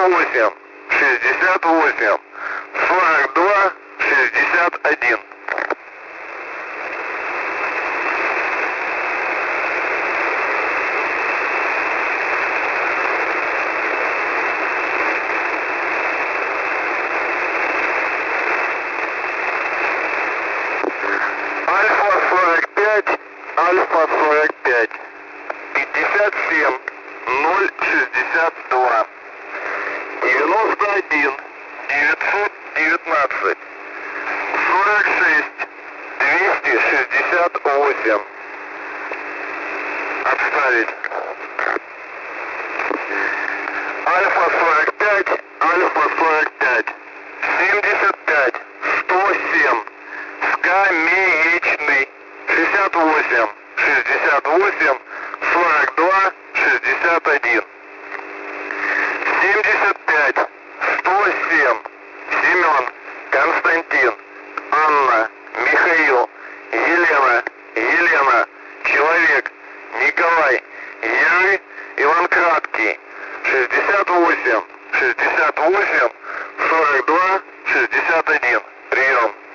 68, 68, 42, 61. Альфа 45, Альфа 45, 57, 062, 91, 919, 46, 268. Отставить. Альфа 45, Альфа 45, 75, 107, Скамеечный, 68, 68, 42, 61. 75, 107, Семен, Константин, Анна, Михаил, Елена, Елена, Человек, Николай, Яры, Иван Краткий, 68, 68, 42, 61. Прием.